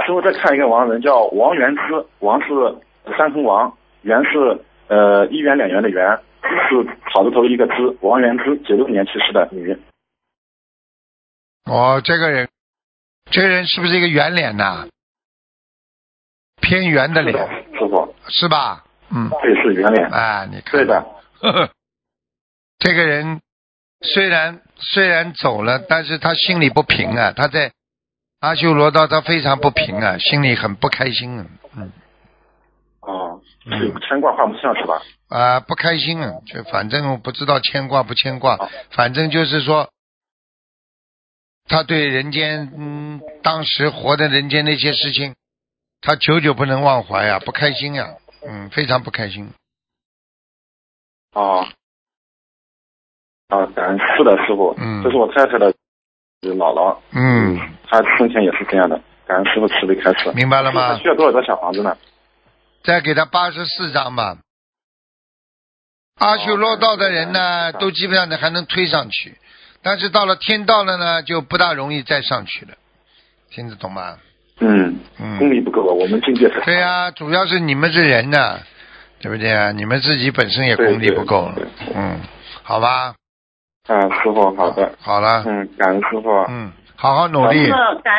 师傅再看一个亡人叫王元之，王是三横王，元是一元两元的元，是草字头一个之，王元之，96年去世的女。 哦，这个人是不是一个圆脸呐？偏圆的脸， 师傅是吧？嗯， 对，是圆脸。 啊，你看， 对的。 呵呵，这个人虽然走了，但是他心里不平啊，他在阿修罗道他非常不平啊，心里很不开心啊。 哦，是牵挂画不像是吧？ 啊，不开心啊，就反正我不知道牵挂不牵挂，反正就是说，他对人间，当时活在人间那些事情，他久久不能忘怀啊，不开心啊，非常不开心。 哦，感恩是的，师傅，这是我太太的姥姥，她生前也是这样的，感恩师傅慈悲开示。 明白了吗？ 她需要多少张小房子呢？ 再给他84张吧。阿修罗道的人呢，都基本上还能推上去，但是到了天道了呢，就不大容易再上去了，听得懂吗？ 功力不够，我们境界太。 对呀，主要是你们是人呢，对不对啊？你们自己本身也功力不够，好吧？ 师傅，好的， 好了， 感恩师傅， 好好努力。